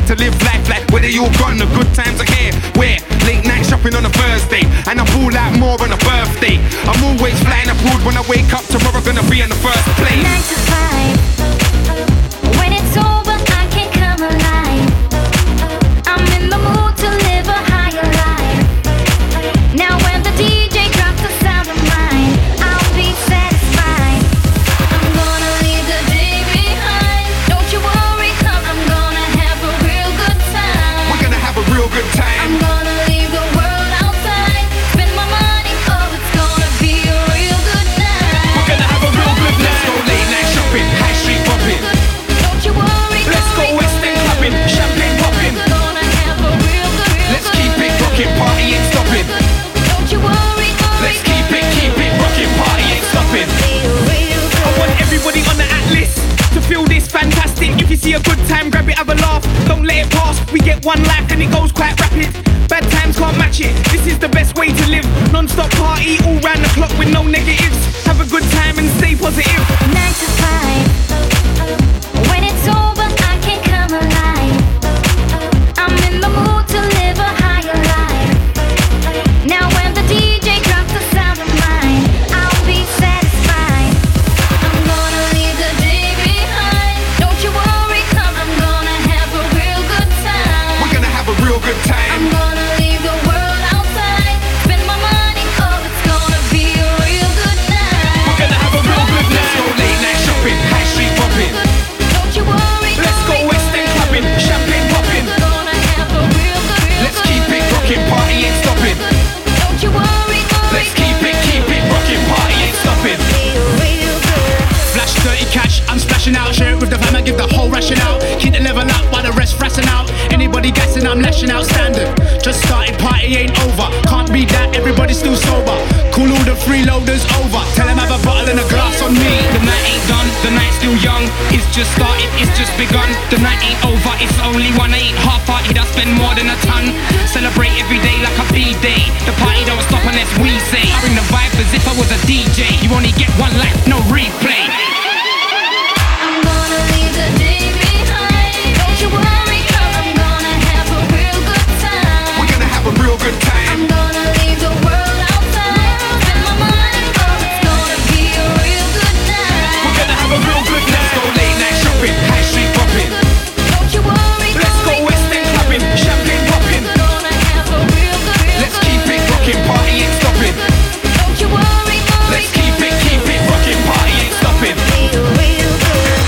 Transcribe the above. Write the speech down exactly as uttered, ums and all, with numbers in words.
to live life like whether you're gone, the good times are here. Where late night shopping on a Thursday, and I fall out more on a birthday. I'm always flying abroad. When I wake up tomorrow, gonna be in the first place. Nine to five. When it's over, I can come alive. I'm in the mood to live a higher life. Now when the D J drops the sound of mine, I'll be satisfied. I'm gonna leave the day behind. Don't you worry, come, I'm gonna have a real good time. We're gonna have a real good time. I'm gonna leave the world outside. Spend my money, oh, it's gonna be a real good night. We're gonna have a real good night. Let's go late night shopping, high street popping. Don't you worry, Let's go West End clubbing, champagne popping. gonna have a real good, real Let's keep it rocking, party ain't stopping. Don't you worry, Let's keep it, keep it rocking, party ain't stopping. I want everybody on the Atlas to feel this fantastic. If you see a good time, grab it, have a laugh. Don't let it pass. We get one life and it goes quite rapid. Bad times can't match it. This is the best way to live. Non-stop party all round the clock with no negatives. Have a good time and stay positive. Nine to five. When it's over, I can come alive. I'm in the mood to live a higher life. Now when the D J drops the sound of mine, I'll be satisfied. I'm gonna leave the day behind. Don't you worry, come, I'm gonna have a real good time. We're gonna have a real good I'm time. gonna leave the world outside. Spend my money, oh, it's gonna be a real good night. We're gonna have a real good night. Let's go late night shopping, high street popping. Don't you worry, Let's go West End clubbing, champagne popping. gonna have a real good, real Let's keep it rocking, party ain't stopping. Don't you worry, Let's keep it, keep it rocking, party ain't stopping. Flash dirty cash, I'm splashing out. Share it with the fam, I give the whole ration out. Keep the level up while the rest frassing out. Anybody guessing I'm lashing out standard. Just started, party ain't over. Can't be that, everybody's still sober. Call all the freeloaders over. Tell them have a bottle and a glass on me. The night ain't done, the night's still young. It's just started, it's just begun. The night ain't over, it's only one. I ain't half-hearted, I spend more than a ton. Celebrate every day like a B-day. The party don't stop unless we say. I bring the vibe as if I was a D J. You only get one life, no replay.